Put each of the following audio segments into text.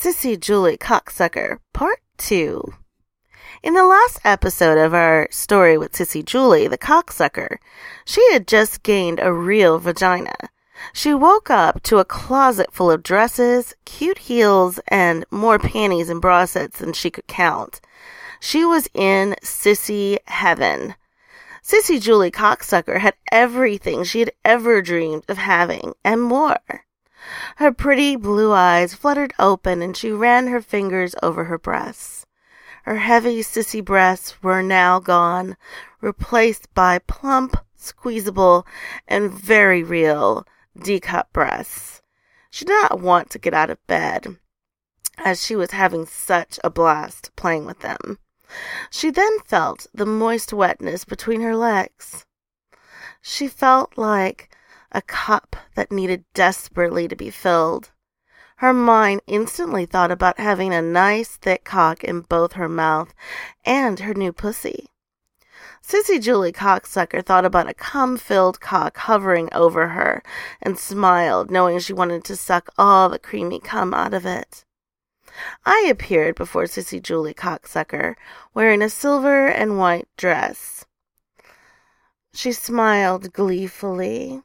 Sissy Julie Cocksucker, Part 2. In the last episode of our story with Sissy Julie, the cocksucker, she had just gained a real vagina. She woke up to a closet full of dresses, cute heels, and more panties and bra sets than she could count. She was in sissy heaven. Sissy Julie Cocksucker had everything she had ever dreamed of having, and more. Her pretty blue eyes fluttered open, and she ran her fingers over her breasts. Her heavy sissy breasts were now gone, replaced by plump, squeezable, and very real D-cup breasts. She did not want to get out of bed, as she was having such a blast playing with them. She then felt the moist wetness between her legs. She felt like a cup that needed desperately to be filled. Her mind instantly thought about having a nice thick cock in both her mouth and her new pussy. Sissy Julie Cocksucker thought about a cum-filled cock hovering over her and smiled, knowing she wanted to suck all the creamy cum out of it. I appeared before Sissy Julie Cocksucker, wearing a silver and white dress. She smiled gleefully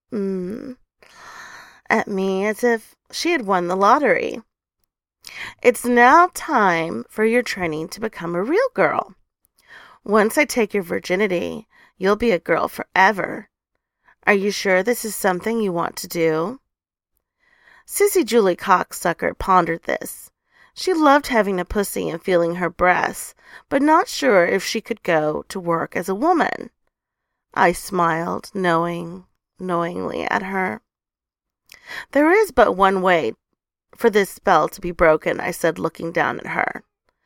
at me as if she had won the lottery. "It's now time for your training to become a real girl. Once I take your virginity, you'll be a girl forever. Are you sure this is something you want to do?" Sissy Julie Cocksucker pondered this. She loved having a pussy and feeling her breasts, but not sure if she could go to work as a woman. I smiled knowingly at her. "There is but one way for this spell to be broken," I said, looking down at her.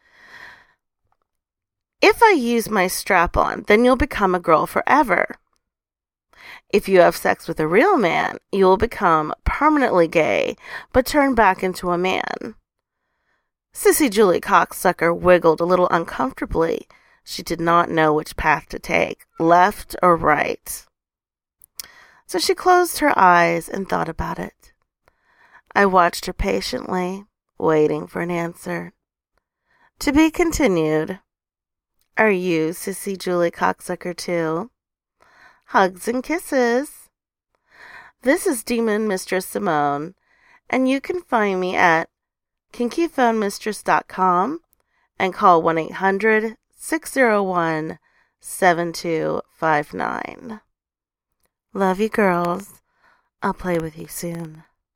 "If I use my strap-on, then you'll become a girl forever. If you have sex with a real man, you will become permanently gay, but turn back into a man." Sissy Julie Cocksucker wiggled a little uncomfortably. She did not know which path to take, left or right. So she closed her eyes and thought about it. I watched her patiently, waiting for an answer. To be continued. Are you Sissy Julie Cocksucker too? Hugs and kisses. This is Demon Mistress Simone, and you can find me at kinkyphonemistress.com and call 1-800-601-7259. Love you, girls. I'll play with you soon.